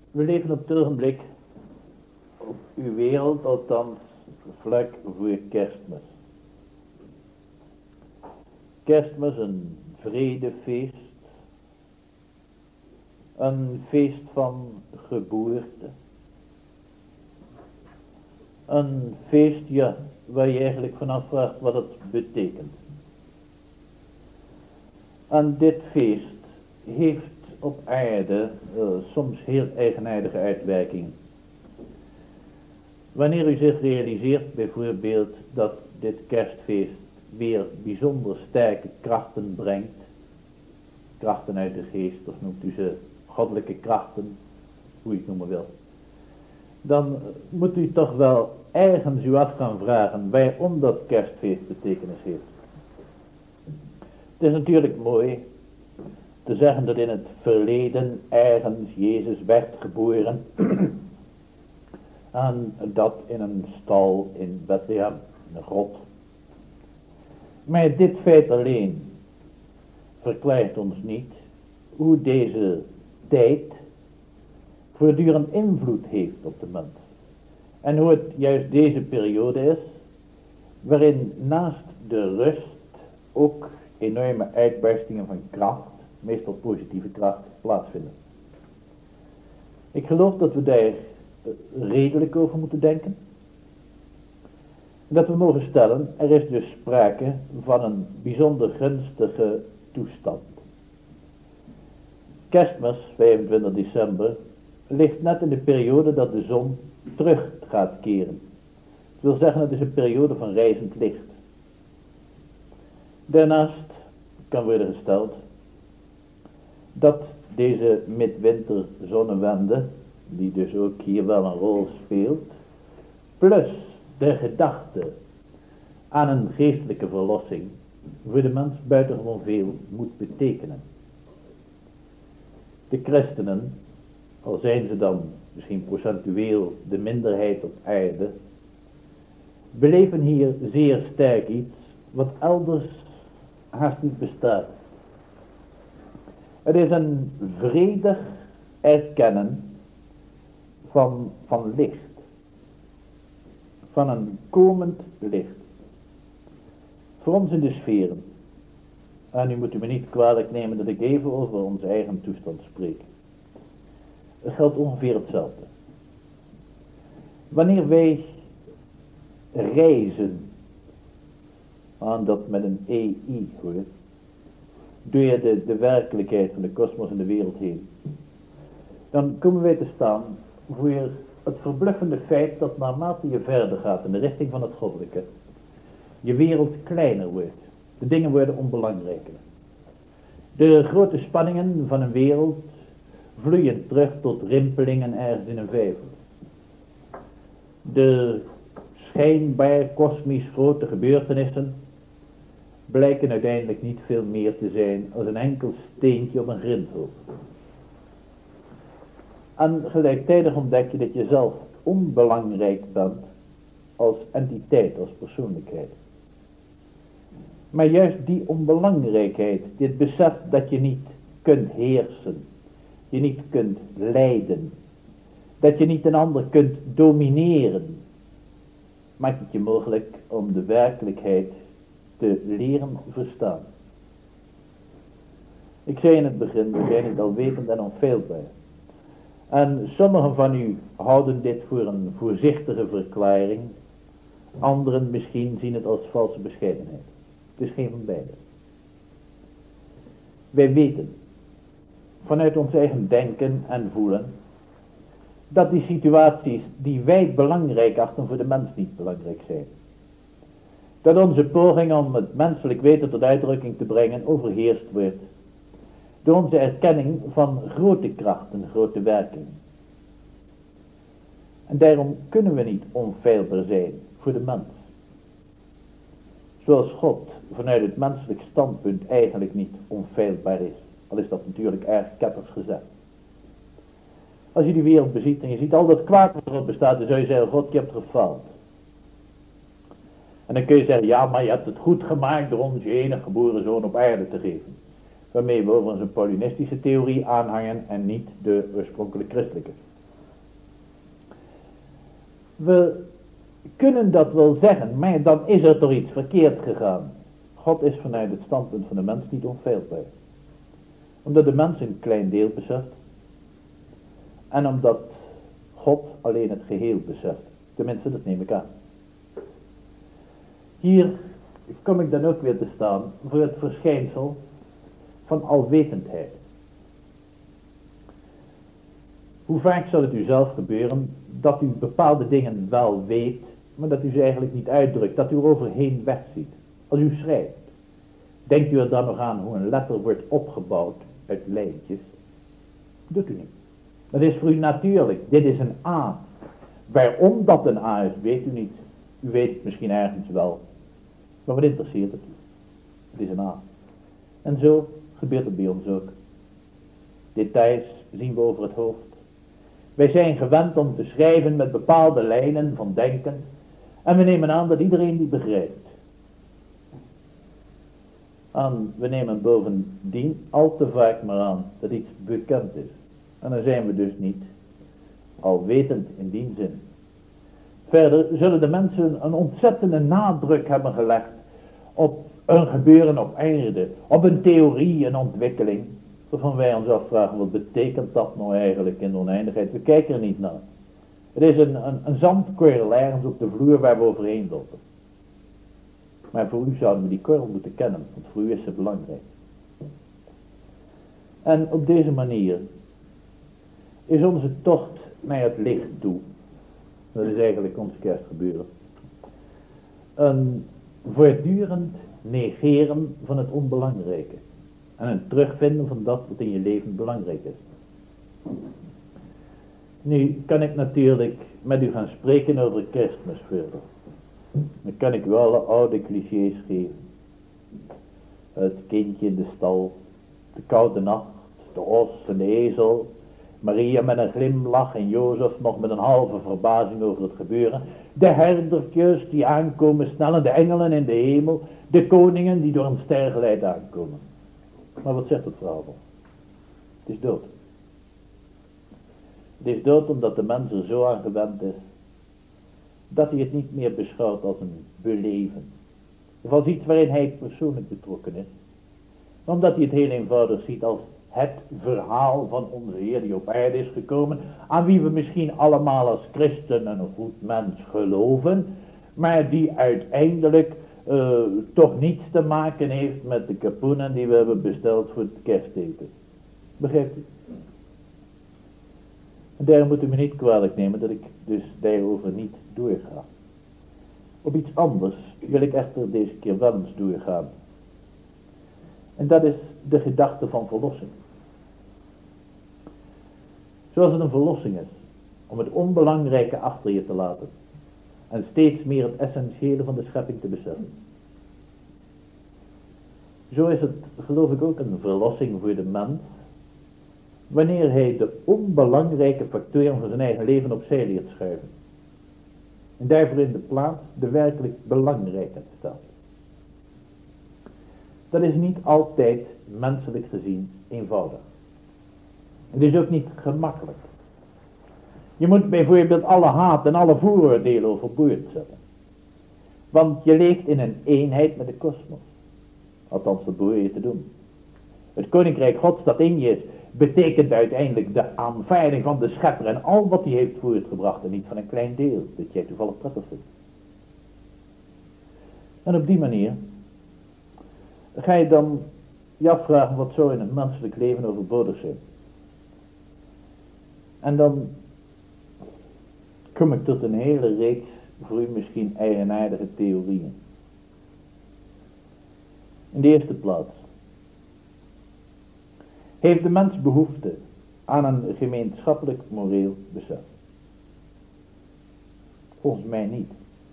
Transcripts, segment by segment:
We leven op het ogenblik op uw wereld, althans vlak voor Kerstmis. Kerstmis, een vredefeest, een feest van geboorte, een feest, ja, waar je eigenlijk vanaf vraagt wat het betekent. En dit feest heeft op aarde soms heel eigenaardige uitwerkingen. Wanneer u zich realiseert bijvoorbeeld dat dit kerstfeest weer bijzonder sterke krachten brengt, krachten uit de geest, of noemt u ze goddelijke krachten, hoe u het noemen wil, dan moet u toch wel ergens u af gaan vragen waarom dat kerstfeest betekenis heeft. Het is natuurlijk mooi te zeggen dat in het verleden ergens Jezus werd geboren en dat in een stal in Bethlehem, in een grot. Maar dit feit alleen verklaart ons niet hoe deze tijd voortdurend invloed heeft op de mens. En hoe het juist deze periode is, waarin naast de rust ook enorme uitbarstingen van kracht, meestal positieve kracht, plaatsvinden. Ik geloof dat we daar redelijk over moeten denken. Dat we mogen stellen, er is dus sprake van een bijzonder gunstige toestand. Kerstmis, 25 december, ligt net in de periode dat de zon terug gaat keren. Het wil zeggen, het is een periode van reizend licht. Daarnaast kan worden gesteld dat deze midwinter zonnewende, die dus ook hier wel een rol speelt, plus de gedachte aan een geestelijke verlossing, voor de mens buitengewoon veel moet betekenen. De christenen, al zijn ze dan misschien procentueel de minderheid op aarde, beleven hier zeer sterk iets wat elders haast niet bestaat. Het is een vredig erkennen van licht. Van een komend licht. Voor ons in de sferen. En nu moet u me niet kwalijk nemen dat ik even over onze eigen toestand spreek. Het geldt ongeveer hetzelfde. Wanneer wij reizen, aan dat met een EI hoor, door de werkelijkheid van de kosmos en de wereld heen, dan komen wij te staan voor het verbluffende feit dat naarmate je verder gaat in de richting van het goddelijke, je wereld kleiner wordt. De dingen worden onbelangrijker. De grote spanningen van een wereld vloeien terug tot rimpelingen ergens in een vijver. De schijnbaar kosmisch grote gebeurtenissen blijken uiteindelijk niet veel meer te zijn als een enkel steentje op een grindhoop. En gelijktijdig ontdek je dat je zelf onbelangrijk bent als entiteit, als persoonlijkheid. Maar juist die onbelangrijkheid, dit besef dat je niet kunt heersen, je niet kunt leiden, dat je niet een ander kunt domineren, maakt het je mogelijk om de werkelijkheid te leren verstaan. Ik zei in het begin, we zijn het al wetend en onfeilbaar. En sommigen van u houden dit voor een voorzichtige verklaring, anderen misschien zien het als valse bescheidenheid. Het is geen van beide. Wij weten, vanuit ons eigen denken en voelen, dat die situaties die wij belangrijk achten voor de mens niet belangrijk zijn. Dat onze poging om het menselijk weten tot uitdrukking te brengen overheerst wordt door onze erkenning van grote krachten, grote werkingen. En daarom kunnen we niet onfeilbaar zijn voor de mens. Zoals God vanuit het menselijk standpunt eigenlijk niet onfeilbaar is. Al is dat natuurlijk erg ketters gezegd. Als je die wereld beziet en je ziet al dat kwaad wat erop bestaat, dan zou je zeggen, God, je hebt gefaald. En dan kun je zeggen, ja, maar je hebt het goed gemaakt door ons je enige geboren zoon op aarde te geven. Waarmee we overigens een Paulinistische theorie aanhangen en niet de oorspronkelijk christelijke. We kunnen dat wel zeggen, maar dan is er toch iets verkeerd gegaan. God is vanuit het standpunt van de mens niet onfeilbaar. Omdat de mens een klein deel beseft. En omdat God alleen het geheel beseft. Tenminste, dat neem ik aan. Hier kom ik dan ook weer te staan voor het verschijnsel van alwetendheid. Hoe vaak zal het u zelf gebeuren dat u bepaalde dingen wel weet, maar dat u ze eigenlijk niet uitdrukt, dat u er overheen wegziet. Als u schrijft, denkt u er dan nog aan hoe een letter wordt opgebouwd uit lijntjes? Doet u niet. Dat is voor u natuurlijk. Dit is een A. Waarom dat een A is, weet u niet. U weet het misschien ergens wel. Maar wat interesseert het u? Het is een A. En zo gebeurt het bij ons ook. Details zien we over het hoofd. Wij zijn gewend om te schrijven met bepaalde lijnen van denken. En we nemen aan dat iedereen die begrijpt. En we nemen bovendien al te vaak maar aan dat iets bekend is. En dan zijn we dus niet alwetend in die zin. Verder zullen de mensen een ontzettende nadruk hebben gelegd op een gebeuren op aarde, op een theorie, een ontwikkeling, waarvan wij ons afvragen, wat betekent dat nou eigenlijk in de oneindigheid? We kijken er niet naar. Het is een zandkorrel ergens op de vloer waar we overheen lopen. Maar voor u zouden we die korrel moeten kennen, want voor u is ze belangrijk. En op deze manier is onze tocht naar het licht toe, dat is eigenlijk ons kerstgebeuren, een voortdurend negeren van het onbelangrijke. En een terugvinden van dat wat in je leven belangrijk is. Nu kan ik natuurlijk met u gaan spreken over Kerstmis verder. Dan kan ik u alle oude clichés geven. Het kindje in de stal, de koude nacht, de os en de ezel, Maria met een glimlach en Jozef nog met een halve verbazing over het gebeuren. De herdertjes die aankomen snellen, de engelen in de hemel, de koningen die door een ster geleid aankomen. Maar wat zegt het verhaal dan? Het is dood. Het is dood omdat de mens er zo aan gewend is, dat hij het niet meer beschouwt als een beleven. Of als iets waarin hij persoonlijk betrokken is. Maar omdat hij het heel eenvoudig ziet als het verhaal van onze Heer die op aarde is gekomen, aan wie we misschien allemaal als christen een goed mens geloven, maar die uiteindelijk toch niets te maken heeft met de kapoenen die we hebben besteld voor het kersteten. Begrijpt u? En daarom moet u me niet kwalijk nemen dat ik dus daarover niet doorga. Op iets anders wil ik echter deze keer wel eens doorgaan. En dat is de gedachte van verlossing. Zoals het een verlossing is om het onbelangrijke achter je te laten en steeds meer het essentiële van de schepping te beseffen. Zo is het, geloof ik, ook een verlossing voor de mens wanneer hij de onbelangrijke factoren van zijn eigen leven opzij leert schuiven. En daarvoor in de plaats de werkelijk belangrijke staat. Dat is niet altijd menselijk gezien eenvoudig. Het is ook niet gemakkelijk. Je moet bijvoorbeeld alle haat en alle vooroordelen overboord zetten. Want je leeft in een eenheid met de kosmos. Althans, dat behoor je te doen. Het koninkrijk Gods dat in je is, betekent uiteindelijk de aanvaarding van de schepper en al wat hij heeft voortgebracht en niet van een klein deel, dat jij toevallig prettig vindt. En op die manier ga je dan je afvragen wat zo in het menselijk leven overbodig zijn. En dan kom ik tot een hele reeks voor u misschien eigenaardige theorieën. In de eerste plaats heeft de mens behoefte aan een gemeenschappelijk moreel besef. Volgens mij niet.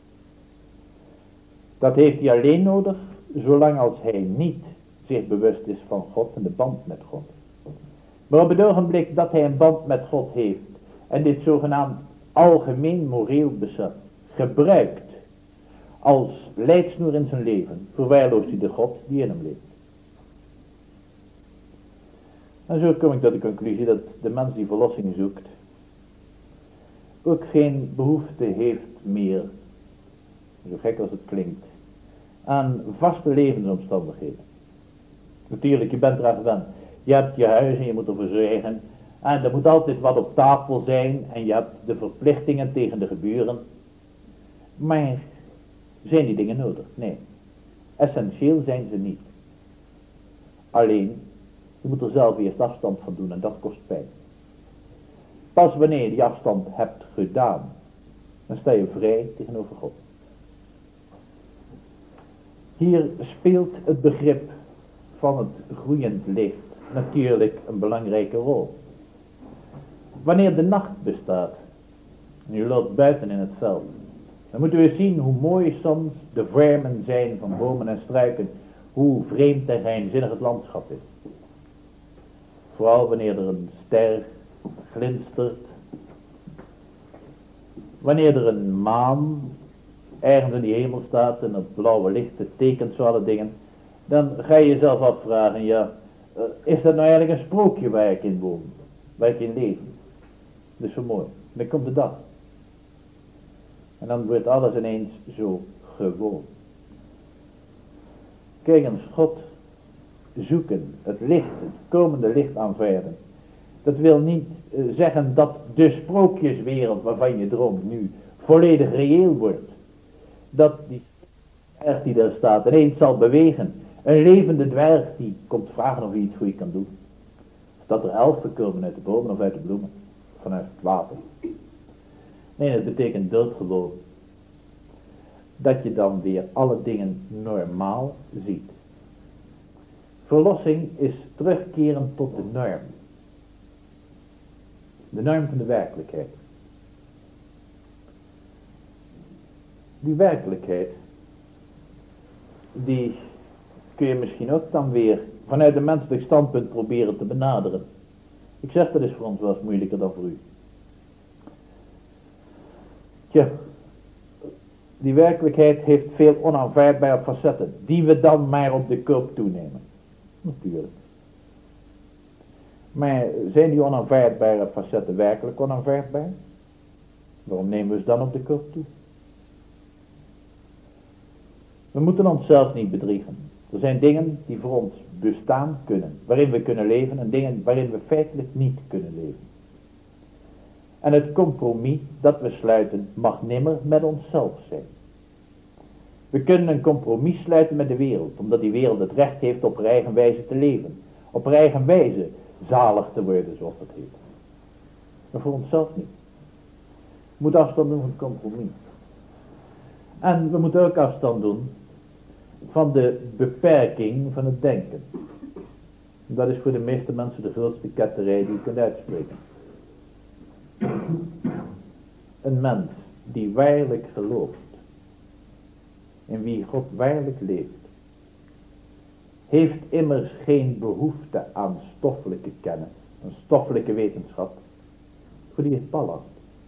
Dat heeft hij alleen nodig zolang als hij niet zich bewust is van God en de band met God. Maar op het ogenblik dat hij een band met God heeft en dit zogenaamd algemeen moreel besef gebruikt als leidsnoer in zijn leven, verwaarloost hij de God die in hem leeft. En zo kom ik tot de conclusie dat de mens die verlossing zoekt ook geen behoefte heeft meer, zo gek als het klinkt, aan vaste levensomstandigheden. Natuurlijk, je bent eraan gewend. Je hebt je huis en je moet ervoor zorgen. En er moet altijd wat op tafel zijn. En je hebt de verplichtingen tegen de geburen. Maar zijn die dingen nodig? Nee. Essentieel zijn ze niet. Alleen, je moet er zelf eerst afstand van doen en dat kost pijn. Pas wanneer je die afstand hebt gedaan, dan sta je vrij tegenover God. Hier speelt het begrip van het groeiend licht natuurlijk een belangrijke rol. Wanneer de nacht bestaat, en u loopt buiten in het veld, dan moeten we zien hoe mooi soms de vormen zijn van bomen en struiken, hoe vreemd en geheimzinnig het landschap is. Vooral wanneer er een ster glinstert, wanneer er een maan ergens in die hemel staat en het blauwe licht tekent zo alle dingen, dan ga je jezelf afvragen, ja, is dat nou eigenlijk een sprookje waar ik in woon, waar ik in leef? Dat is zo mooi. Dan komt de dag. En dan wordt alles ineens zo gewoon. Kijk eens, God zoeken, het licht, het komende licht aanvaarden. Dat wil niet zeggen dat de sprookjeswereld waarvan je droomt nu volledig reëel wordt. Dat die dwerg die daar staat ineens zal bewegen. Een levende dwerg die komt vragen of hij iets voor je kan doen. Of dat er elfen komen uit de bomen of uit de bloemen. Vanuit het water. Nee, dat betekent doodgewoon. Dat je dan weer alle dingen normaal ziet. Verlossing is terugkeren tot de norm. De norm van de werkelijkheid. Die werkelijkheid, die kun je misschien ook dan weer vanuit een menselijk standpunt proberen te benaderen. Ik zeg, dat is voor ons wel eens moeilijker dan voor u. Tja, die werkelijkheid heeft veel onaanvaardbare facetten, die we dan maar op de koop toenemen. Natuurlijk. Maar zijn die onaanvaardbare facetten werkelijk onaanvaardbaar? Waarom nemen we ze dan op de koop toe? We moeten onszelf niet bedriegen. Er zijn dingen die voor ons bestaan kunnen, waarin we kunnen leven, en dingen waarin we feitelijk niet kunnen leven. En het compromis dat we sluiten mag nimmer met onszelf zijn. We kunnen een compromis sluiten met de wereld, omdat die wereld het recht heeft op haar eigen wijze te leven. Op haar eigen wijze zalig te worden, zoals dat heet. Maar voor onszelf niet. We moeten afstand doen van het compromis. En we moeten ook afstand doen van de beperking van het denken. Dat is voor de meeste mensen de grootste ketterij die je kunt uitspreken. Een mens die waarlijk gelooft, in wie God waarlijk leeft, heeft immers geen behoefte aan stoffelijke kennis, een stoffelijke wetenschap. Voor die is ballast.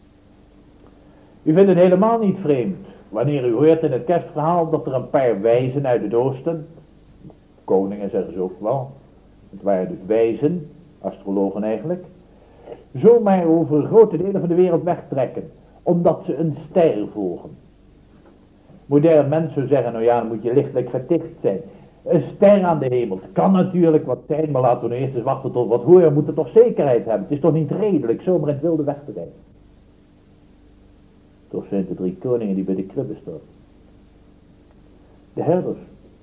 U vindt het helemaal niet vreemd wanneer u hoort in het kerstverhaal dat er een paar wijzen uit het oosten, koningen zeggen ze ook wel, het waren dus wijzen, astrologen eigenlijk, zomaar over grote delen van de wereld wegtrekken, omdat ze een ster volgen. Moderne mensen zou zeggen, nou ja, dan moet je lichtelijk geticht zijn. Een ster aan de hemel, het kan natuurlijk wat zijn, maar laten we nou eerst eens wachten tot wat horen, we moeten toch zekerheid hebben. Het is toch niet redelijk zomaar in het wilde weg te rijden. Toch zijn het de 3 koningen die bij de kribben staan. De herders.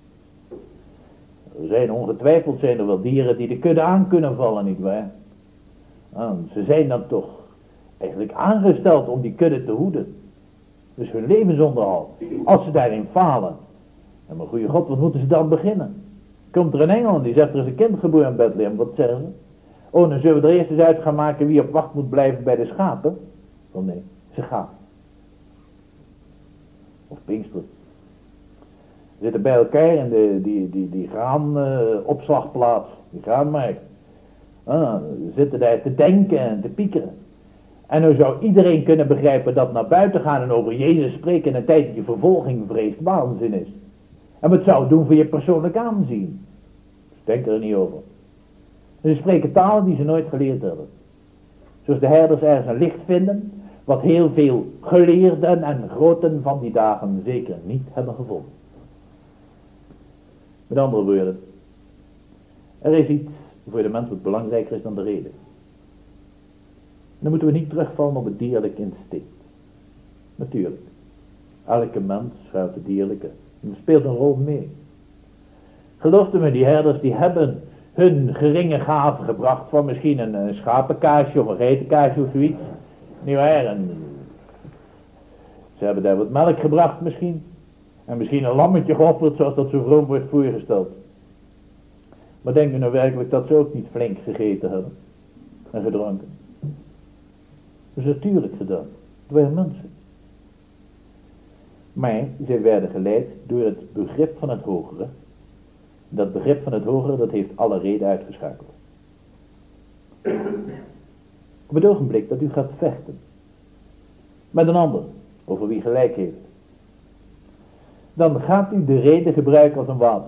Er zijn ongetwijfeld zijn er wel dieren die de kudde aan kunnen vallen, nietwaar? Ze zijn dan toch eigenlijk aangesteld om die kudde te hoeden. Dus hun levensonderhoud. Als ze daarin falen. En mijn goede God, wat moeten ze dan beginnen? Komt er een engel en die zegt, er is een kind geboren in Bethlehem. Wat zeggen ze? Oh, dan zullen we er eerst eens uit gaan maken wie op wacht moet blijven bij de schapen. Oh nee, ze gaan. Of Pinksteren. Ze zitten bij elkaar in die graanopslagplaats. Die graanmarkt. Ze zitten daar te denken en te piekeren. En nu zou iedereen kunnen begrijpen dat naar buiten gaan en over Jezus spreken in een tijd dat je vervolging vreest waanzin is. En wat zou het doen voor je persoonlijk aanzien? Dus denk er niet over. En ze spreken talen die ze nooit geleerd hebben. Zoals de herders ergens een licht vinden, Wat heel veel geleerden en groten van die dagen zeker niet hebben gevonden. Met andere woorden, er is iets voor de mens wat belangrijker is dan de reden. Dan moeten we niet terugvallen op het dierlijke instinct. Natuurlijk, elke mens schuilt het dierlijke. Dat speelt een rol mee. Gelooft u me, die herders die hebben hun geringe gaven gebracht van misschien een schapenkaasje of een geitenkaasje of zoiets. Niet waar? En ze hebben daar wat melk gebracht misschien. En misschien een lammetje geofferd zoals dat zo vroom wordt voorgesteld. Maar denkt u nou werkelijk dat ze ook niet flink gegeten hebben en gedronken? Dat is natuurlijk gedaan. Het waren mensen. Maar zij werden geleid door het begrip van het hogere. Dat begrip van het hogere, dat heeft alle reden uitgeschakeld. Op het ogenblik dat u gaat vechten met een ander, over wie gelijk heeft, dan gaat u de reden gebruiken als een wapen.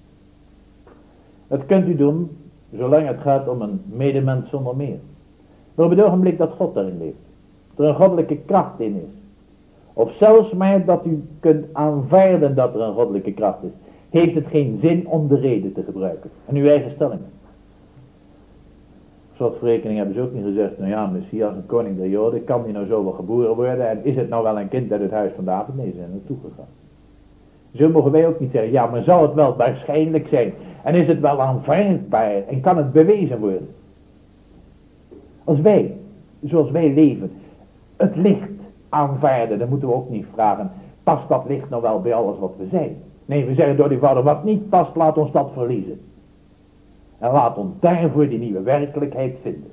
Dat kunt u doen, zolang het gaat om een medemens zonder meer. Maar op het ogenblik dat God daarin leeft, er een goddelijke kracht in is, of zelfs maar dat u kunt aanvaarden dat er een goddelijke kracht is, heeft het geen zin om de reden te gebruiken. En uw eigen stellingen. Slotverrekening hebben ze ook niet gezegd, nou ja, Messias, een koning der Joden, kan die nou zo wel geboren worden en is het nou wel een kind uit het huis van David? Nee, ze zijn naartoe gegaan. Zo mogen wij ook niet zeggen, ja, maar zou het wel waarschijnlijk zijn en is het wel aanvaardbaar en kan het bewezen worden? Als wij, zoals wij leven, het licht aanvaarden, dan moeten we ook niet vragen, past dat licht nou wel bij alles wat we zijn? Nee, we zeggen door die vader, wat niet past, laat ons dat verliezen. En laat ons daarvoor die nieuwe werkelijkheid vinden.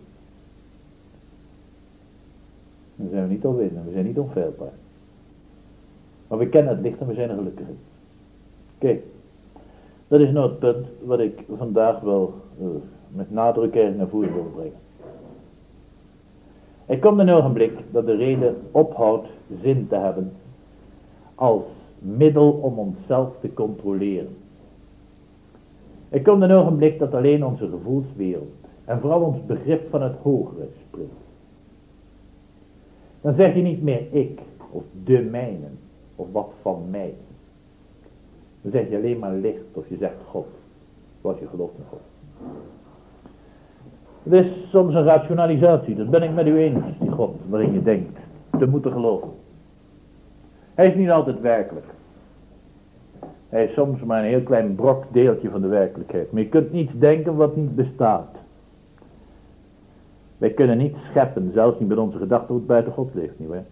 Dan zijn we niet onwinnaar, we zijn niet onfeilbaar. Maar we kennen het licht en we zijn er gelukkig in. Kijk, dat is nou het punt wat ik vandaag wel met nadruk erg naar voren wil brengen. Er komt een ogenblik dat de reden ophoudt zin te hebben als middel om onszelf te controleren. Er komt een ogenblik dat alleen onze gevoelswereld en vooral ons begrip van het hogere spreekt. Dan zeg je niet meer ik of de mijnen of wat van mij. Dan zeg je alleen maar licht of je zegt God, zoals je gelooft in God. Het is soms een rationalisatie, dat ben ik met u eens, die God waarin je denkt te moeten geloven. Hij is niet altijd werkelijk. Hij is soms maar een heel klein brok deeltje van de werkelijkheid. Maar je kunt niets denken wat niet bestaat. Wij kunnen niet scheppen, zelfs niet met onze gedachten, wat buiten God leeft, nietwaar?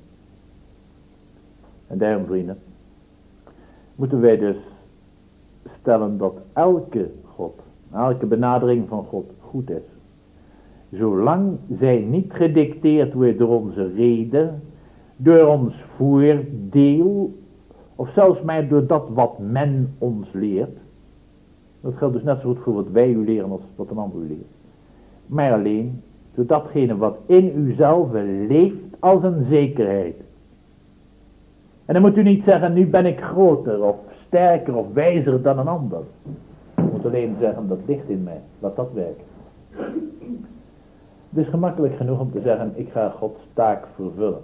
En daarom, vrienden, moeten wij dus stellen dat elke God, elke benadering van God goed is. Zolang zij niet gedicteerd wordt door onze reden, door ons voordeel, of zelfs maar door dat wat men ons leert. Dat geldt dus net zo goed voor wat wij u leren als wat een ander u leert. Maar alleen door datgene wat in uzelf leeft als een zekerheid. En dan moet u niet zeggen, nu ben ik groter of sterker of wijzer dan een ander. U moet alleen zeggen, dat ligt in mij, laat dat werken. Het is gemakkelijk genoeg om te zeggen, ik ga Gods taak vervullen.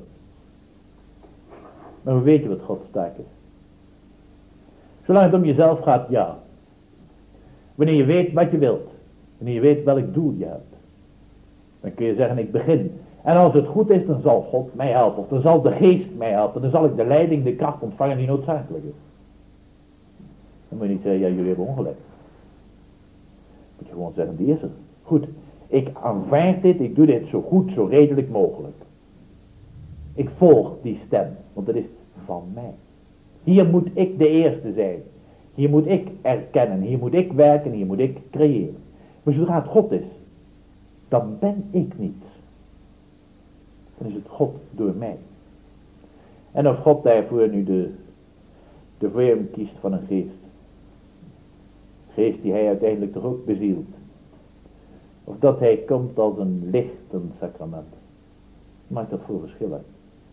Maar hoe weet je wat Gods taak is? Zolang het om jezelf gaat, ja. Wanneer je weet wat je wilt, wanneer je weet welk doel je hebt, dan kun je zeggen, ik begin. En als het goed is, dan zal God mij helpen, of dan zal de geest mij helpen, dan zal ik de leiding, de kracht ontvangen die noodzakelijk is. Dan moet je niet zeggen, ja, jullie hebben ongelijk. Dan moet je gewoon zeggen, die is er. Goed, ik aanvaard dit, ik doe dit zo goed, zo redelijk mogelijk. Ik volg die stem, want dat is van mij. Hier moet ik de eerste zijn. Hier moet ik erkennen, hier moet ik werken, hier moet ik creëren. Maar zodra het God is, dan ben ik niet. Dan is het God door mij. En of God daarvoor nu de vorm kiest van een geest. Geest die hij uiteindelijk toch ook bezielt. Of dat hij komt als een lichtend sacrament. Maakt dat voor verschil uit.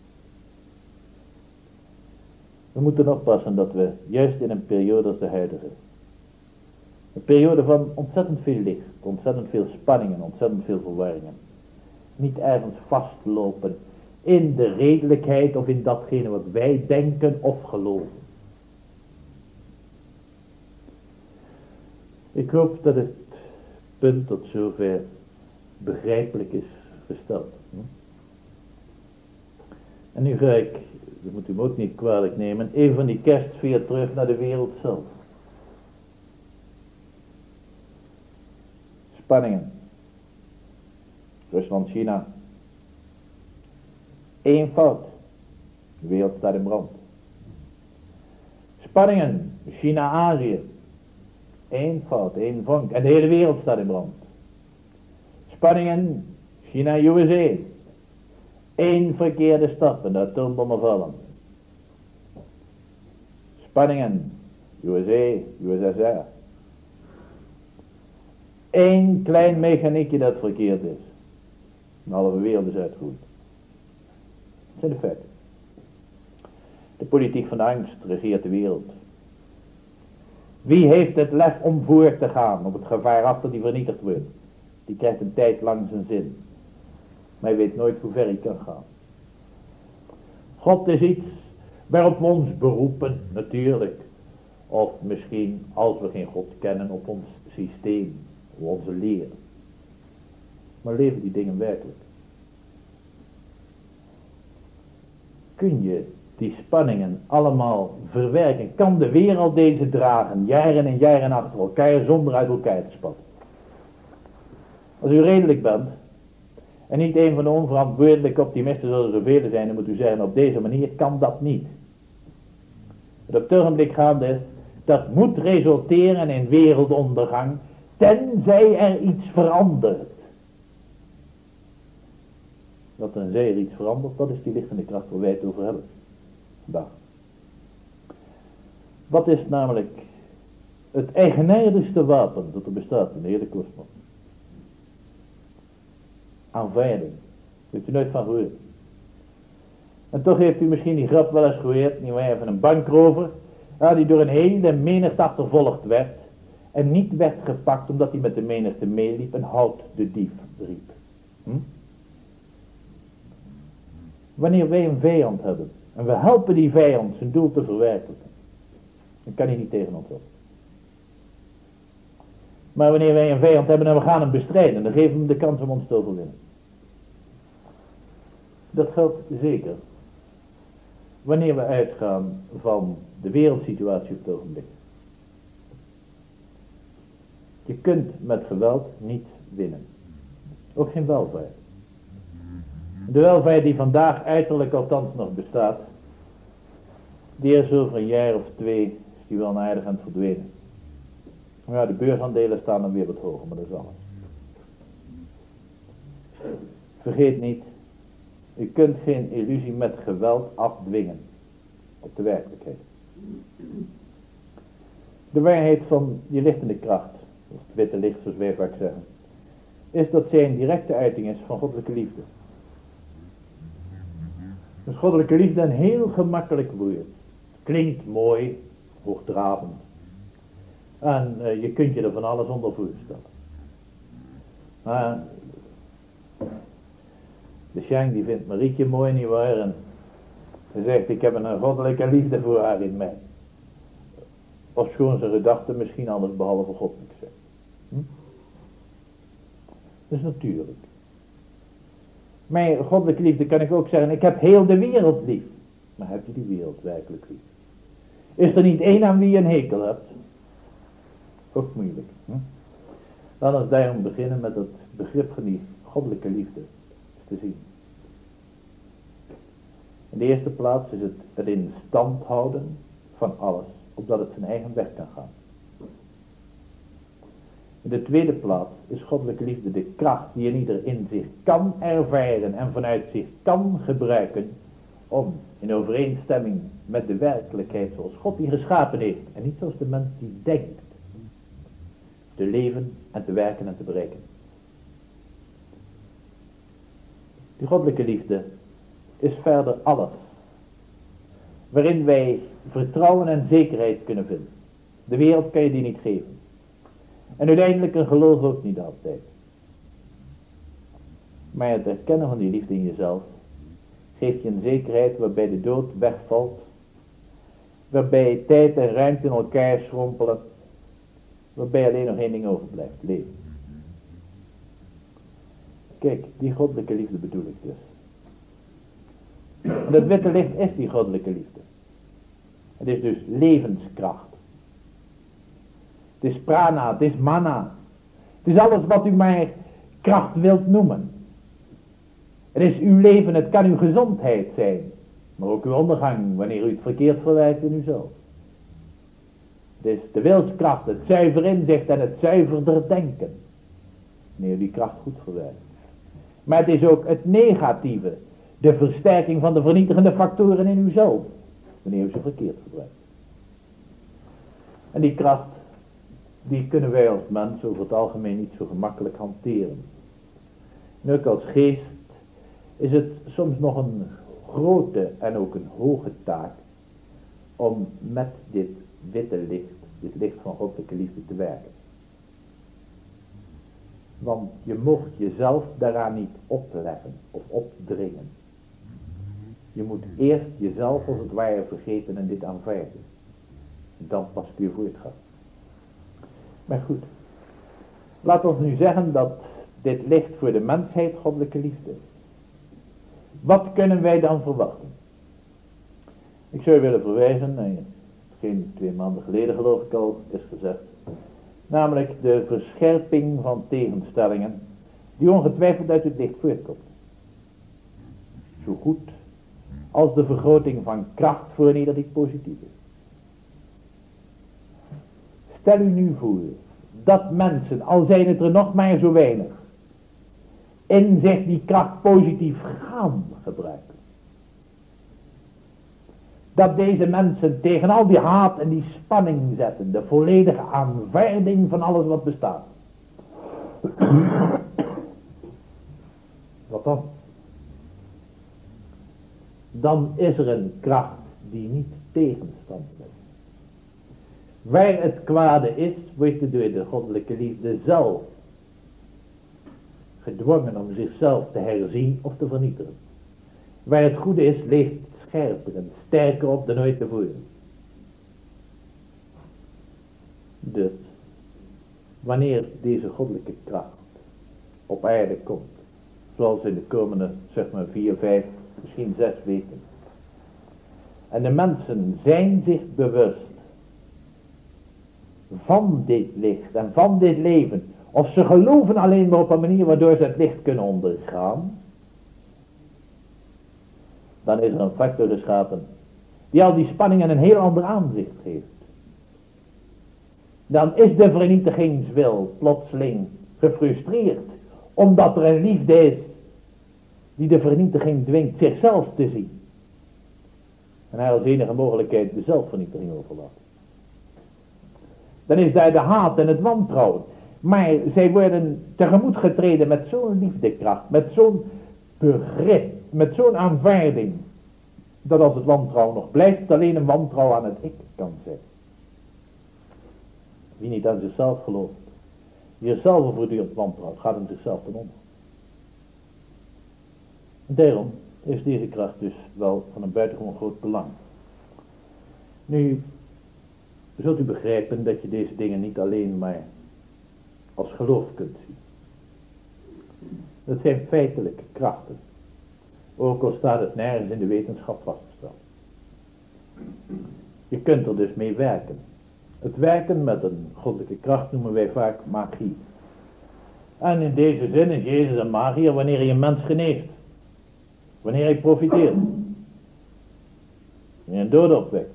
We moeten oppassen dat we, juist in een periode als de huidige, een periode van ontzettend veel licht, ontzettend veel spanningen, ontzettend veel verwarringen, niet ergens vastlopen in de redelijkheid of in datgene wat wij denken of geloven. Ik hoop dat het punt tot zover begrijpelijk is gesteld. En nu ga ik, dat moet u me ook niet kwalijk nemen, even van die kerstsfeer terug naar de wereld zelf. Spanningen. Rusland, China. Eén fout. De wereld staat in brand. Spanningen. China, Azië. Eén fout, één vonk. En de hele wereld staat in brand. Spanningen. China, USA. Eén verkeerde stap en de atoombommen vallen. Spanningen. USA, USSR. Eén klein mechaniekje dat verkeerd is. Een halve wereld is uitgevoerd. Dat zijn de feiten. De politiek van de angst regeert de wereld. Wie heeft het lef om voor te gaan op het gevaar af dat hij vernietigd wordt? Die krijgt een tijd lang zijn zin. Maar hij weet nooit hoe ver hij kan gaan. God is iets waarop we ons beroepen, natuurlijk. Of misschien, als we geen God kennen, op ons systeem, op onze leer. Maar leven die dingen werkelijk? Kun je die spanningen allemaal verwerken? Kan de wereld deze dragen, jaren en jaren achter elkaar, zonder uit elkaar te spatten? Als u redelijk bent, en niet een van de onverantwoordelijke optimisten zoals er zoveel zijn, dan moet u zeggen, op deze manier kan dat niet. Wat op het ogenblik gaande is, dat moet resulteren in wereldondergang, tenzij er iets verandert. Dat tenzij er iets verandert, dat is die lichtende kracht waar wij het over hebben. Vandaag. Wat is namelijk het eigenaardigste wapen dat er bestaat in de hele kosmos? Aanvaarding. Daar heeft u nooit van gehoord. En toch heeft u misschien die grap wel eens gehoord, nietwaar, van een bankrover, die door een hele menigte achtervolgd werd en niet werd gepakt omdat hij met de menigte meeliep en houd de dief riep. Wanneer wij een vijand hebben en we helpen die vijand zijn doel te verwerkelijken, dan kan hij niet tegen ons op. Maar wanneer wij een vijand hebben en we gaan hem bestrijden, dan geven we hem de kans om ons te overwinnen. Dat geldt zeker wanneer we uitgaan van de wereldsituatie op het ogenblik. Je kunt met geweld niet winnen. Ook geen welvaart. De welvaart die vandaag uiterlijk althans nog bestaat, die is over een jaar of 2 is die wel aardig aan het verdwenen. Maar ja, de beursaandelen staan dan weer wat hoger, maar dat is alles. Vergeet niet, u kunt geen illusie met geweld afdwingen op de werkelijkheid. De waarheid van die lichtende kracht, of het witte licht zoals wij vaak zeggen, is dat zij een directe uiting is van goddelijke liefde. Dus goddelijke liefde een heel gemakkelijk woord. Klinkt mooi, hoogdravend. En je kunt je er van alles onder voorstellen. Maar de Sjang die vindt Marietje mooi, nietwaar? En ze zegt, ik heb een goddelijke liefde voor haar in mij. Ofschoon zijn gedachten misschien alles behalve goddelijk zijn. Dat is natuurlijk. Maar goddelijke liefde kan ik ook zeggen, ik heb heel de wereld lief. Maar heb je die wereld werkelijk lief? Is er niet één aan wie je een hekel hebt? Ook moeilijk. Laten we daarom beginnen met het begrip van die goddelijke liefde te zien. In de eerste plaats is het in stand houden van alles, opdat het zijn eigen weg kan gaan. In de tweede plaats is goddelijke liefde de kracht die in ieder in zich kan ervaren en vanuit zich kan gebruiken om in overeenstemming met de werkelijkheid zoals God die geschapen heeft en niet zoals de mens die denkt, te leven en te werken en te bereiken. Die goddelijke liefde is verder alles waarin wij vertrouwen en zekerheid kunnen vinden. De wereld kan je die niet geven. En uiteindelijk een geloof ook niet altijd. Maar het erkennen van die liefde in jezelf geeft je een zekerheid waarbij de dood wegvalt, waarbij tijd en ruimte in elkaar schrompelen, waarbij alleen nog één ding overblijft, leven. Kijk, die goddelijke liefde bedoel ik dus. En dat witte licht is die goddelijke liefde. Het is dus levenskracht. Het is prana, het is mana. Het is alles wat u maar kracht wilt noemen. Het is uw leven, het kan uw gezondheid zijn. Maar ook uw ondergang, wanneer u het verkeerd verwijt in uzelf. Het is de wilskracht, het zuiver inzicht en het zuiverder denken. Wanneer u die kracht goed verwijt. Maar het is ook het negatieve. De versterking van de vernietigende factoren in uzelf. Wanneer u ze verkeerd gebruikt. En die kracht, die kunnen wij als mens over het algemeen niet zo gemakkelijk hanteren. En ook als geest is het soms nog een grote en ook een hoge taak om met dit witte licht, dit licht van goddelijke liefde te werken. Want je mocht jezelf daaraan niet opleggen of opdringen. Je moet eerst jezelf als het ware vergeten en dit aanvaarden. Dan pas kun je voortgaan. Maar goed. Laat ons nu zeggen dat dit licht voor de mensheid goddelijke liefde is. Wat kunnen wij dan verwachten? Ik zou je willen verwijzen naar hetgeen 2 maanden geleden geloof ik al is gezegd. Namelijk de verscherping van tegenstellingen die ongetwijfeld uit het licht voortkomt. Zo goed als de vergroting van kracht voor een ieder die positief is. Stel u nu voor dat mensen, al zijn het er nog maar zo weinig, in zich die kracht positief gaan gebruiken. Dat deze mensen tegen al die haat en die spanning zetten, de volledige aanvaarding van alles wat bestaat. Wat dan? Dan is er een kracht die niet tegenstand heeft. Waar het kwade is, wordt het door de goddelijke liefde zelf gedwongen om zichzelf te herzien of te vernietigen. Waar het goede is, leeft het scherper en sterker op dan ooit tevoren. Dus, wanneer deze goddelijke kracht op aarde komt, zoals in de komende, zeg maar 4, 5, misschien 6 weken, en de mensen zijn zich bewust van dit licht en van dit leven, of ze geloven alleen maar op een manier waardoor ze het licht kunnen ondergaan, dan is er een factor geschapen die al die spanningen een heel ander aanzicht heeft. Dan is de vernietigingswil plotseling gefrustreerd, omdat er een liefde is die de vernietiging dwingt zichzelf te zien. En hij als enige mogelijkheid de zelfvernietiging overlaat. Dan is daar de haat en het wantrouwen. Maar zij worden tegemoet getreden met zo'n liefdekracht, met zo'n begrip, met zo'n aanvaarding, dat als het wantrouwen nog blijft, het alleen een wantrouwen aan het ik kan zijn. Wie niet aan zichzelf gelooft, wie zichzelf voortdurend wantrouwt, gaat in zichzelf ten onder. Daarom is deze kracht dus wel van een buitengewoon groot belang. Nu zult u begrijpen dat je deze dingen niet alleen maar als geloof kunt zien. Dat zijn feitelijke krachten. Ook al staat het nergens in de wetenschap vastgesteld. Je kunt er dus mee werken. Het werken met een goddelijke kracht noemen wij vaak magie. En in deze zin is Jezus een magier wanneer hij een mens geneest. Wanneer hij profiteert. Wanneer hij een dode opwekt.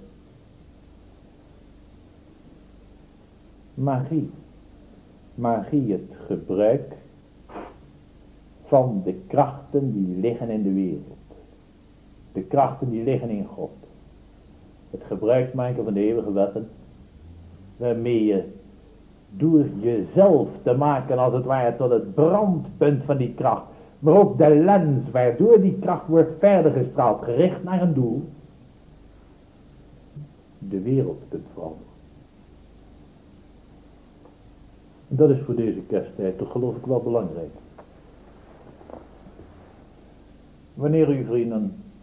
Magie. Magie, het gebruik van de krachten die liggen in de wereld. De krachten die liggen in God. Het gebruik maken van de eeuwige wetten. Waarmee je door jezelf te maken als het ware tot het brandpunt van die kracht. Maar ook de lens waardoor die kracht wordt verder gestraald. Gericht naar een doel. De wereld kunt veranderen. En dat is voor deze kersttijd toch geloof ik wel belangrijk. Wanneer u vrienden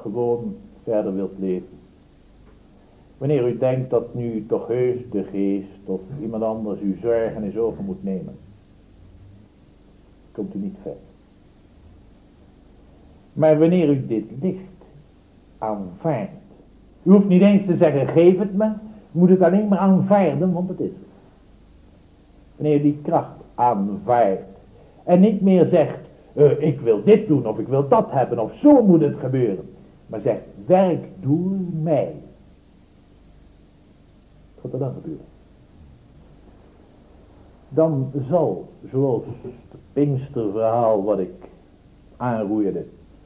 gewoon verder wilt leven. Wanneer u denkt dat nu toch heus de geest of iemand anders uw zorgen eens over moet nemen, komt u niet ver. Maar wanneer u dit licht aanvaardt, u hoeft niet eens te zeggen geef het me, u moet het alleen maar aanvaarden, want het is het. Wanneer u die kracht aanvaardt en niet meer zegt ik wil dit doen of ik wil dat hebben of zo moet het gebeuren, maar zegt werk door mij. Wat gaat er dan gebeuren? Dan zal, zoals het Pinksterverhaal wat ik aanroeide,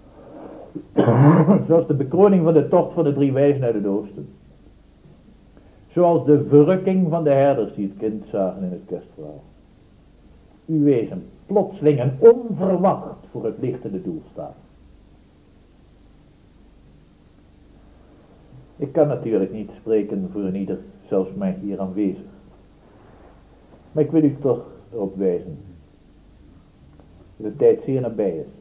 zoals de bekroning van de tocht van de 3 wijzen uit het oosten, zoals de verrukking van de herders die het kind zagen in het kerstverhaal, uw wezen plotseling en onverwacht voor het lichtende doel staat. Ik kan natuurlijk niet spreken voor een ieder, zelfs mij hier aanwezig. Maar ik wil u toch erop wijzen dat de tijd zeer nabij is,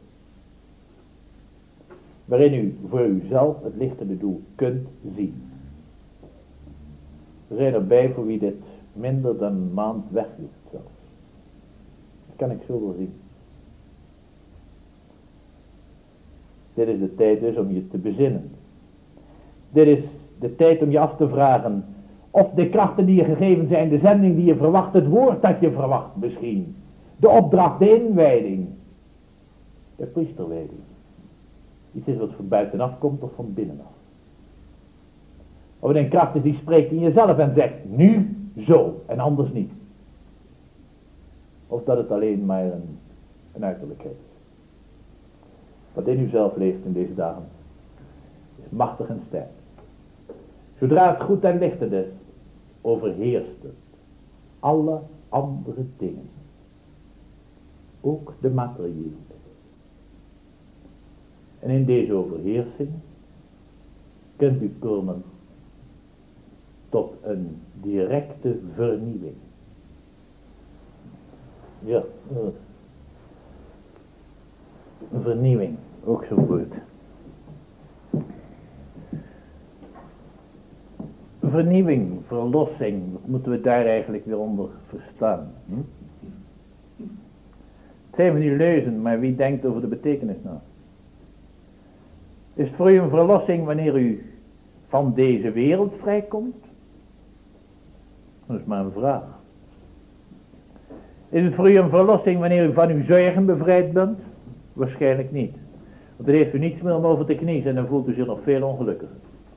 waarin u voor uzelf het lichtende doel kunt zien. Er zijn erbij voor wie dit minder dan een maand weg ligt zelfs. Dat kan ik zo wel zien. Dit is de tijd dus om je te bezinnen. Dit is de tijd om je af te vragen of de krachten die je gegeven zijn, de zending die je verwacht, het woord dat je verwacht misschien, de opdracht, de inwijding, de priesterwijding, iets is wat van buitenaf komt of van binnenaf. Of het een kracht is die spreekt in jezelf en zegt nu zo en anders niet. Of dat het alleen maar een uiterlijkheid is. Wat in uzelf leeft in deze dagen is machtig en sterk. Zodra het goed en lichtend is, overheerst het alle andere dingen. Ook de materiële. En in deze overheersing kunt u komen tot een directe vernieuwing. Ja, een vernieuwing, ook zo'n woord. Vernieuwing, verlossing, wat moeten we daar eigenlijk weer onder verstaan? Het zijn van die leuzen, maar wie denkt over de betekenis nou? Is het voor u een verlossing wanneer u van deze wereld vrijkomt? Dat is maar een vraag. Is het voor u een verlossing wanneer u van uw zorgen bevrijd bent? Waarschijnlijk niet. Want dan heeft u niets meer om over te kniezen en dan voelt u zich nog veel ongelukkiger.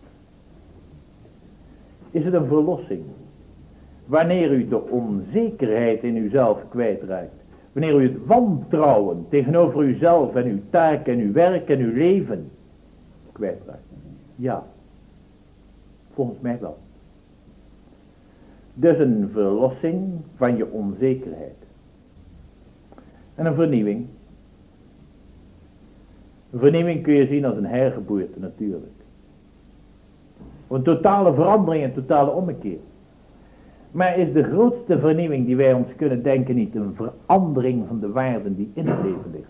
Is het een verlossing wanneer u de onzekerheid in uzelf kwijtraakt? Wanneer u het wantrouwen tegenover uzelf en uw taak en uw werk en uw leven kwijtraakt? Ja, volgens mij wel. Dus een verlossing van je onzekerheid. En een vernieuwing. Een vernieuwing kun je zien als een hergeboorte natuurlijk. Een totale verandering en totale ommekeer. Maar is de grootste vernieuwing die wij ons kunnen denken niet een verandering van de waarden die in het leven liggen?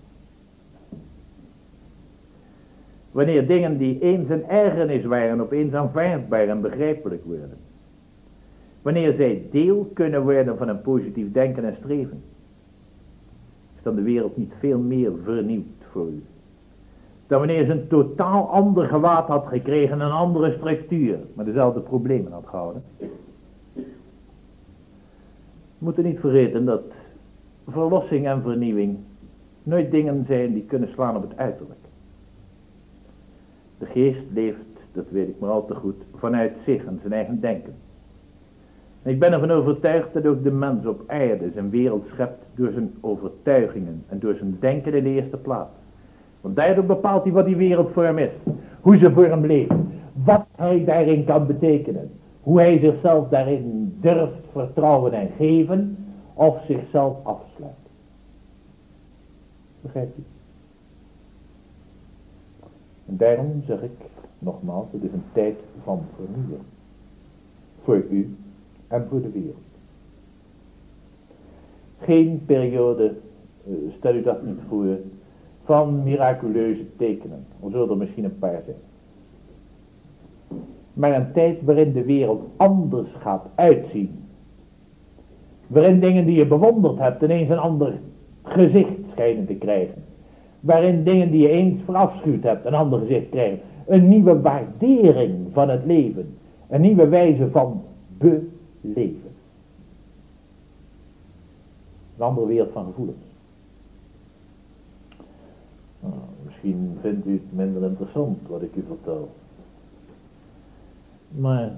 Wanneer dingen die eens een ergernis waren opeens aanvaardbaar en begrijpelijk worden. Wanneer zij deel kunnen worden van een positief denken en streven. Is dan de wereld niet veel meer vernieuwd voor u? Dan wanneer ze een totaal ander gewaad had gekregen, een andere structuur, maar dezelfde problemen had gehouden. We moeten niet vergeten dat verlossing en vernieuwing nooit dingen zijn die kunnen slaan op het uiterlijk. De geest leeft, dat weet ik maar al te goed, vanuit zich en zijn eigen denken. En ik ben ervan overtuigd dat ook de mens op aarde zijn wereld schept door zijn overtuigingen en door zijn denken in de eerste plaats. Want daardoor bepaalt hij wat die wereld voor hem is. Hoe ze voor hem leeft. Wat hij daarin kan betekenen. Hoe hij zichzelf daarin durft vertrouwen en geven. Of zichzelf afsluit. Begrijpt u? En daarom zeg ik nogmaals, het is een tijd van vernieuwing. Voor u en voor de wereld. Geen periode, stel u dat niet voor, van miraculeuze tekenen. Er zullen er misschien een paar zijn. Maar een tijd waarin de wereld anders gaat uitzien. Waarin dingen die je bewonderd hebt ineens een ander gezicht schijnen te krijgen. Waarin dingen die je eens verafschuwd hebt een ander gezicht krijgen. Een nieuwe waardering van het leven. Een nieuwe wijze van beleven. Een andere wereld van gevoelens. Nou, misschien vindt u het minder interessant wat ik u vertel. Maar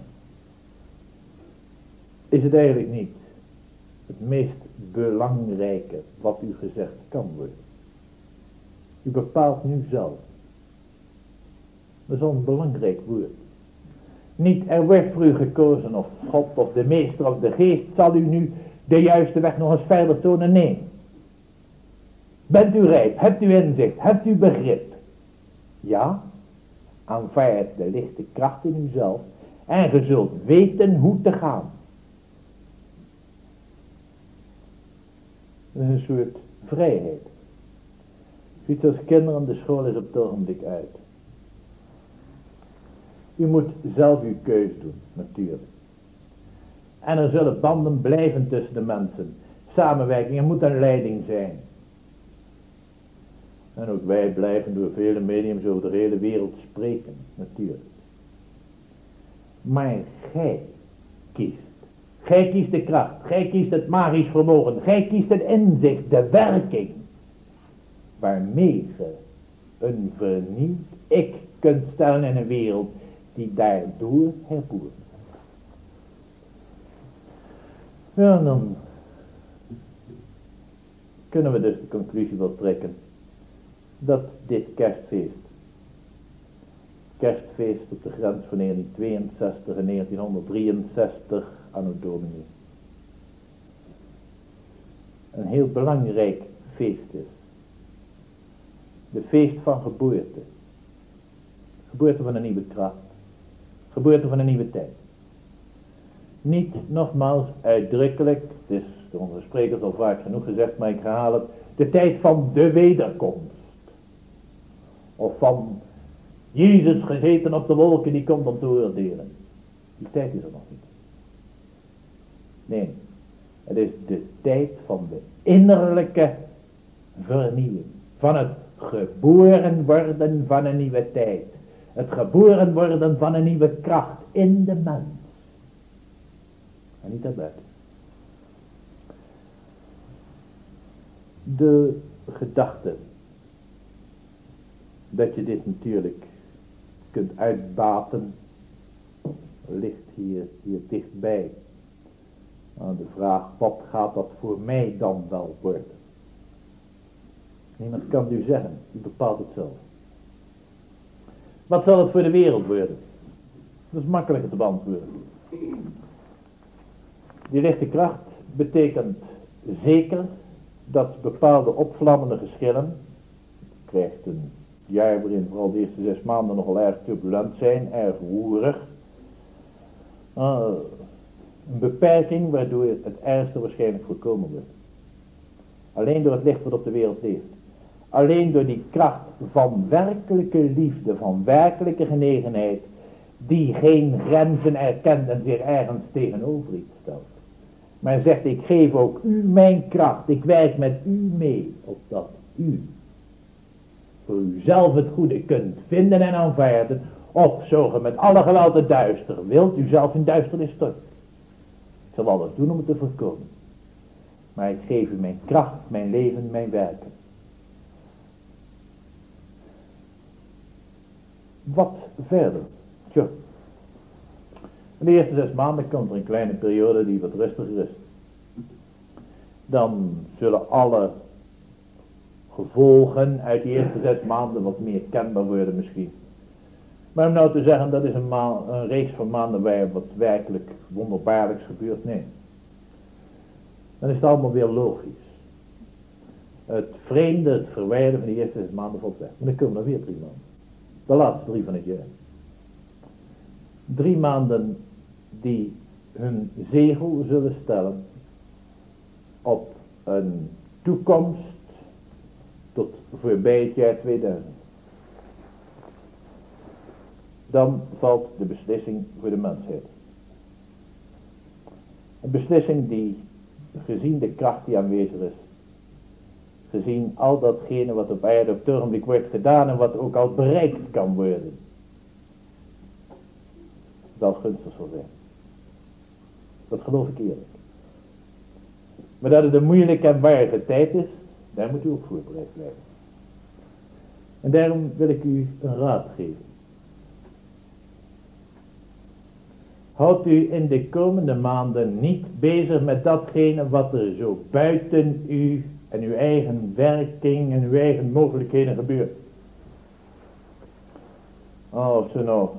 is het eigenlijk niet het meest belangrijke wat u gezegd kan worden? U bepaalt nu zelf. Dat is al een belangrijk woord. Niet er wordt voor u gekozen of God of de meester of de geest zal u nu de juiste weg nog eens verder tonen. Nee. Bent u rijp? Hebt u inzicht? Hebt u begrip? Ja. Aanvaard de lichte kracht in uzelf. En ge zult weten hoe te gaan. Dat is een soort vrijheid. Ziet als kinderen, de school is op het ogenblik uit. U moet zelf uw keus doen, natuurlijk. En er zullen banden blijven tussen de mensen. Samenwerking, er moet een leiding zijn. En ook wij blijven door vele mediums over de hele wereld spreken, natuurlijk. Maar gij kiest. Gij kiest de kracht. Gij kiest het magisch vermogen. Gij kiest het inzicht, de werking. Waarmee ge een vernieuwd ik kunt stellen in een wereld die daardoor herboren wordt. Ja, dan kunnen we dus de conclusie wel trekken dat dit kerstfeest op de grens van 1962 en 1963 anno Domini een heel belangrijk feest is. De feest van geboorte. Geboorte van een nieuwe kracht. Geboorte van een nieuwe tijd. Niet nogmaals uitdrukkelijk, het is door onze sprekers al vaak genoeg gezegd, maar ik herhaal het, de tijd van de wederkomst. Of van Jezus gezeten op de wolken die komt om te oordelen. Die tijd is er nog niet. Nee, het is de tijd van de innerlijke vernieuwing. Van het geboren worden van een nieuwe tijd. Het geboren worden van een nieuwe kracht in de mens. En niet daarbuiten. De gedachte dat je dit natuurlijk kunt uitbaten ligt hier dichtbij. Nou, de vraag, wat gaat dat voor mij dan wel worden? Niemand kan het u zeggen, u bepaalt het zelf. Wat zal het voor de wereld worden? Dat is makkelijker te beantwoorden. Die lichte kracht betekent zeker dat bepaalde opvlammende geschillen, je krijgt een jaar waarin vooral de eerste 6 maanden nogal erg turbulent zijn, erg roerig. Een beperking waardoor het ergste waarschijnlijk voorkomen wordt. Alleen door het licht wat op de wereld leeft. Alleen door die kracht van werkelijke liefde, van werkelijke genegenheid, die geen grenzen erkent en zich ergens tegenover iets stelt. Maar zegt, ik geef ook u mijn kracht, ik werk met u mee, opdat u voor uzelf het goede kunt vinden en aanvaarden, of zo ge met alle geweld het duister wilt, u zelf in duisternis storten. Ik zal alles doen om het te voorkomen. Maar ik geef u mijn kracht, mijn leven, mijn werken. Wat verder? Tja. In de eerste 6 maanden komt er een kleine periode die wat rustiger is. Dan zullen alle gevolgen uit die eerste 6 maanden wat meer kenbaar worden misschien. Maar om nou te zeggen dat is een reeks van maanden waar wat werkelijk wonderbaarlijks gebeurt, nee. Dan is het allemaal weer logisch. Het vreemde, het verwijden van die eerste 6 maanden valt weg. Maar dan komen er weer 3 maanden. De laatste 3 van het jaar. 3 maanden die hun zegel zullen stellen op een toekomst tot voorbij het jaar 2000. Dan valt de beslissing voor de mensheid. Een beslissing die, gezien de kracht die aanwezig is, gezien al datgene wat op aarde op het ogenblik wordt gedaan en wat ook al bereikt kan worden, wel gunstig zal zijn. Dat geloof ik eerlijk. Maar dat het een moeilijke en barige tijd is, daar moet u ook voorbereid blijven. En daarom wil ik u een raad geven. Houd u in de komende maanden niet bezig met datgene wat er zo buiten u en uw eigen werking en uw eigen mogelijkheden gebeurt. Als ze nou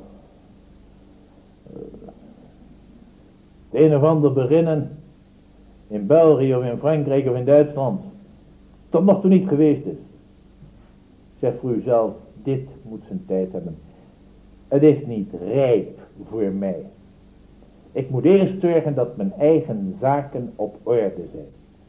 het een of ander beginnen in België of in Frankrijk of in Duitsland, tot nog toe niet geweest is. Zeg voor uzelf, dit moet zijn tijd hebben. Het is niet rijp voor mij. Ik moet eerst zorgen dat mijn eigen zaken op orde zijn.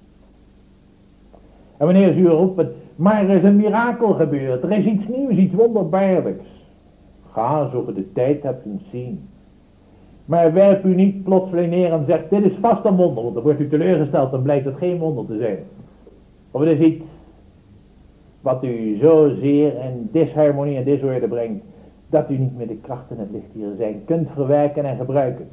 En wanneer ze u roepen, maar er is een mirakel gebeurd, er is iets nieuws, iets wonderbaarlijks. Ga, zo je de tijd hebt, eens zien. Maar werp u niet plotseling neer en zegt, dit is vast een wonder, want dan wordt u teleurgesteld en blijkt het geen wonder te zijn. Of het is iets wat u zozeer in disharmonie en disorde brengt, dat u niet meer de krachten en het licht die er zijn kunt verwerken en gebruiken.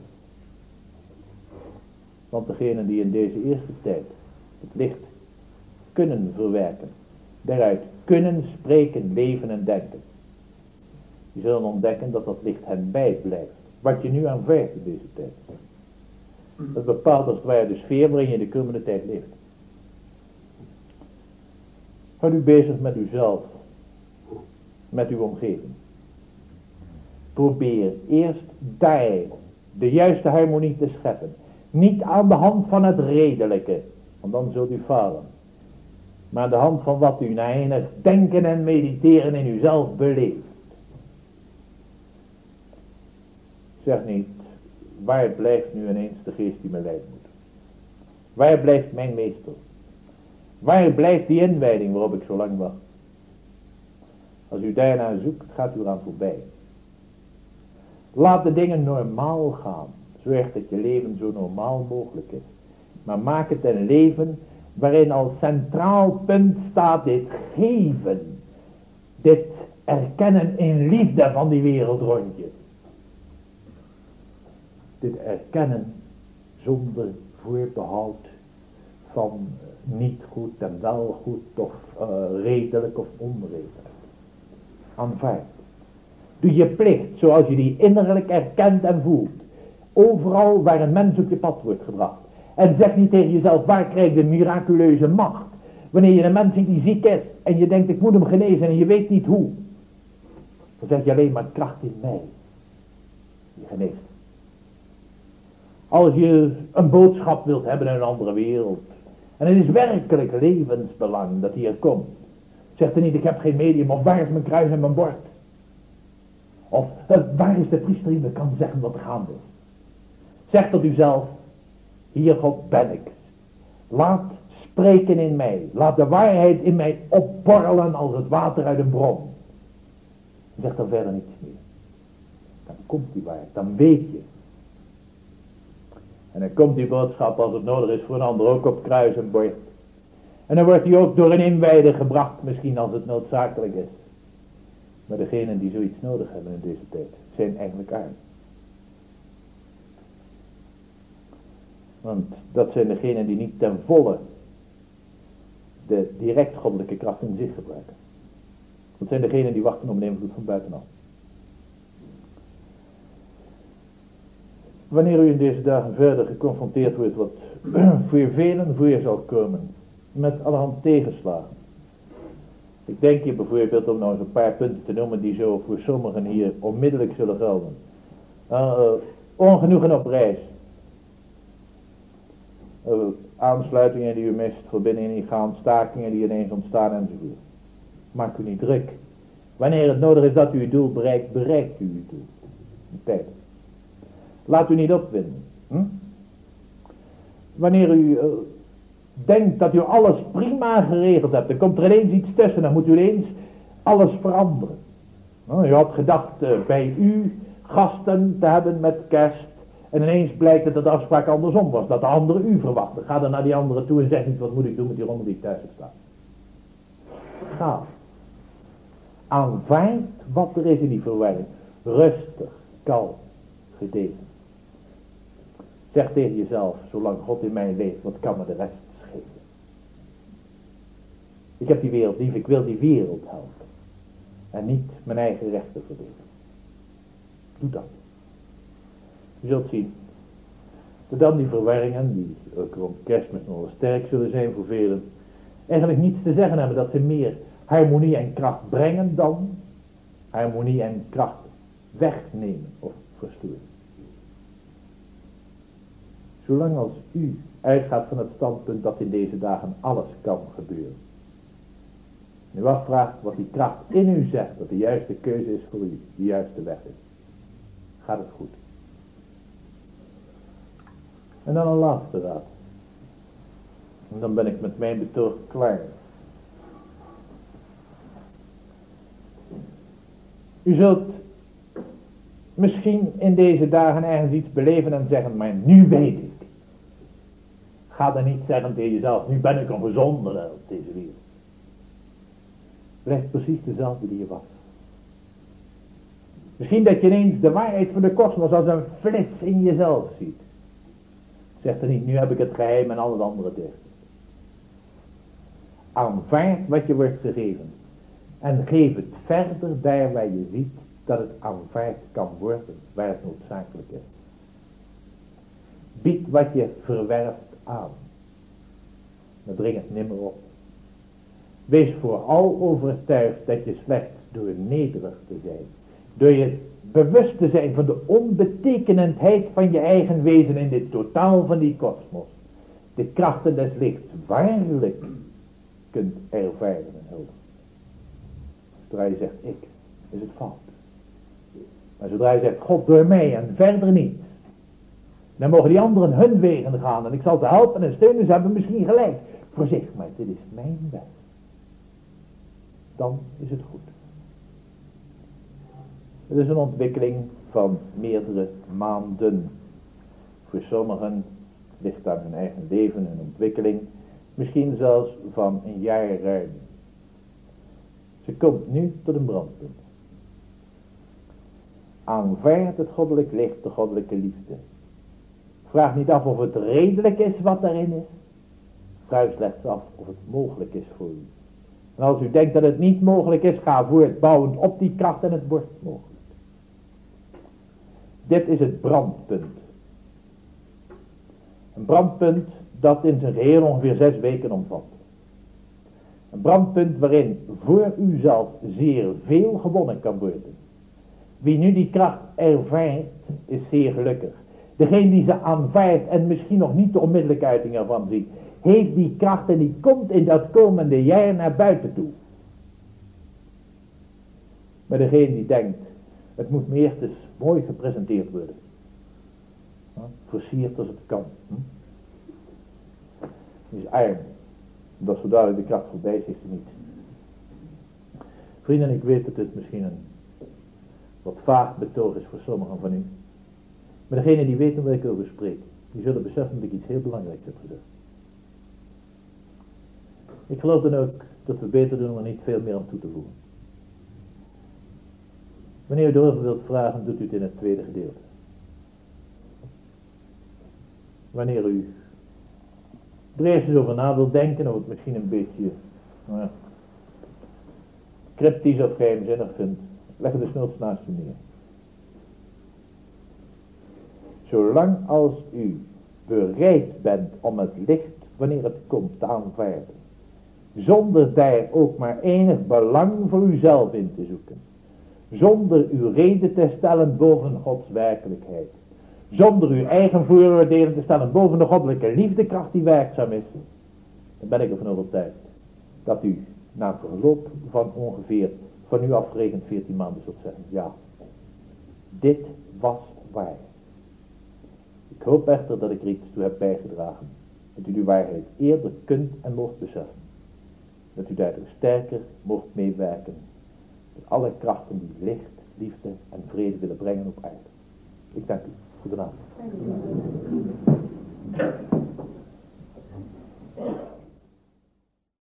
Want degenen die in deze eerste tijd het licht kunnen verwerken, daaruit kunnen spreken, leven en denken, die zullen ontdekken dat dat licht hen bijblijft. Wat je nu aanvaardt in deze tijd. Dat bepaalt als het ware de sfeer waarin je de komende tijd leeft. Houd u bezig met uzelf, met uw omgeving. Probeer eerst daar de juiste harmonie te scheppen. Niet aan de hand van het redelijke, want dan zult u falen. Maar aan de hand van wat u na enig denken en mediteren in uzelf beleeft. Zeg niet, waar blijft nu ineens de geest die me leiden moet? Waar blijft mijn meester? Waar blijft die inwijding waarop ik zo lang wacht? Als u daarnaar zoekt, gaat u eraan voorbij. Laat de dingen normaal gaan. Zorg dat je leven zo normaal mogelijk is. Maar maak het een leven waarin als centraal punt staat dit geven. Dit erkennen in liefde van die wereld rond je. Dit erkennen zonder voorbehoud van niet goed en wel goed of redelijk of onredelijk. Aanvaard. Doe je plicht zoals je die innerlijk erkent en voelt. Overal waar een mens op je pad wordt gebracht. En zeg niet tegen jezelf, waar krijg je de miraculeuze macht? Wanneer je een mens ziet die ziek is en je denkt ik moet hem genezen en je weet niet hoe. Dan zeg je alleen maar kracht in mij. Die geneest. Als je een boodschap wilt hebben in een andere wereld. En het is werkelijk levensbelang dat hier komt. Zeg er niet, ik heb geen medium, of waar is mijn kruis en mijn bord? Of waar is de priester die me kan zeggen wat er gaande is? Zeg tot uzelf, hier God ben ik. Laat spreken in mij. Laat de waarheid in mij opborrelen als het water uit een bron. Zeg dan verder niets meer. Dan komt die waarheid, dan weet je. En dan komt die boodschap als het nodig is voor een ander ook op kruis en bord. En dan wordt die ook door een inwijder gebracht, misschien als het noodzakelijk is. Maar degenen die zoiets nodig hebben in deze tijd, zijn eigenlijk arm. Want dat zijn degenen die niet ten volle de direct goddelijke kracht in zich gebruiken. Dat zijn degenen die wachten op een invloed van buitenaf. Wanneer u in deze dagen verder geconfronteerd wordt wat voor velen voor je zal komen, met allerhand tegenslagen. Ik denk hier bijvoorbeeld om nou eens een paar punten te noemen die zo voor sommigen hier onmiddellijk zullen gelden. Ongenoegen op reis. Aansluitingen die u mist, verbindingen die gaan, stakingen die ineens ontstaan enzovoort. Maak u niet druk. Wanneer het nodig is dat u uw doel bereikt, bereikt u uw doel. In tijd. Laat u niet opwinden. Wanneer u denkt dat u alles prima geregeld hebt. Dan komt er ineens iets tussen, dan moet u ineens alles veranderen. Nou, u had gedacht bij u gasten te hebben met kerst. En ineens blijkt dat de afspraak andersom was. Dat de andere u verwachtte. Ga dan naar die andere toe en zeg niet, wat moet ik doen met die rommel die ik thuis heb staan. Ga. Aanvaard wat er is in die verwarring. Rustig, kalm, gedegen. Zeg tegen jezelf, zolang God in mij leeft, wat kan me de rest schelen? Ik heb die wereld lief, ik wil die wereld helpen. En niet mijn eigen rechten verdedigen. Doe dat. Je zult zien dat dan die verwarringen, die ook rond kerstmis nog wel sterk zullen zijn voor velen, eigenlijk niets te zeggen hebben, dat ze meer harmonie en kracht brengen dan harmonie en kracht wegnemen of verstoren. Zolang als u uitgaat van het standpunt dat in deze dagen alles kan gebeuren. En u afvraagt wat die kracht in u zegt, dat de juiste keuze is voor u, de juiste weg is. Gaat het goed. En dan een laatste raad. En dan ben ik met mijn betoog klaar. U zult misschien in deze dagen ergens iets beleven en zeggen, maar nu weet ik. Ga dan niet zeggen tegen jezelf, nu ben ik een gezondere op deze wereld. Blijf precies dezelfde die je was. Misschien dat je ineens de waarheid van de kosmos als een flits in jezelf ziet. Zeg er niet, nu heb ik het geheim en al het andere dicht. Aanvaard wat je wordt gegeven. En geef het verder daar waar je ziet dat het aanvaard kan worden, waar het noodzakelijk is. Bied wat je verwerft aan. Maar dring het nimmer op. Wees vooral overtuigd dat je slechts door nederig te zijn, door je bewust te zijn van de onbetekenendheid van je eigen wezen in dit totaal van die kosmos, de krachten des lichts waarlijk kunt ervaren en helpen. Zodra je zegt ik, is het fout. Maar zodra je zegt God door mij en verder niet, dan mogen die anderen hun wegen gaan en ik zal ze helpen en steunen, ze hebben misschien gelijk. Voorzichtig, maar dit is mijn weg. Dan is het goed. Het is een ontwikkeling van meerdere maanden. Voor sommigen ligt aan hun eigen leven een ontwikkeling, misschien zelfs van een jaar ruim. Ze komt nu tot een brandpunt. Aanvaard het goddelijk licht, de goddelijke liefde. Vraag niet af of het redelijk is wat daarin is. Vraag slechts af of het mogelijk is voor u. En als u denkt dat het niet mogelijk is, ga voortbouwend op die kracht en het wordt mogelijk. Dit is het brandpunt. Een brandpunt dat in zijn geheel ongeveer 6 weken omvat. Een brandpunt waarin voor u zelf zeer veel gewonnen kan worden. Wie nu die kracht ervaart, is zeer gelukkig. Degene die ze aanvaardt en misschien nog niet de onmiddellijke uiting ervan ziet, heeft die kracht en die komt in dat komende jaar naar buiten toe. Maar degene die denkt, het moet me eerst eens mooi gepresenteerd worden. Versierd als het kan. Die is arm. Dat zo dadelijk de kracht voorbij is, heeft hij niet. Vrienden, ik weet dat dit misschien een wat vaag betoog is voor sommigen van u. Maar degenen die weten waar ik over spreek, die zullen beseffen dat ik iets heel belangrijks heb gezegd. Ik geloof dan ook dat we beter doen om er niet veel meer aan toe te voegen. Wanneer u erover wilt vragen, doet u het in het tweede gedeelte. Wanneer u er eerst eens over na wilt denken, of het misschien een beetje cryptisch of geheimzinnig vindt, leg het dus nooit naast u neer. Zolang als u bereid bent om het licht, wanneer het komt, te aanvaarden, zonder daar ook maar enig belang voor uzelf in te zoeken, zonder uw reden te stellen boven Gods werkelijkheid, zonder uw eigen vooroordelen te stellen boven de goddelijke liefdekracht die werkzaam is, dan ben ik ervan overtuigd dat u na verloop van ongeveer van u afgerekend 14 maanden zult zeggen, ja, dit was waar. Ik hoop echter dat ik er iets toe heb bijgedragen Dat u de waarheid eerder kunt en mocht beseffen. Dat u daardoor sterker mocht meewerken met alle krachten die licht, liefde en vrede willen brengen op aarde. Ik dank u. Goedenavond.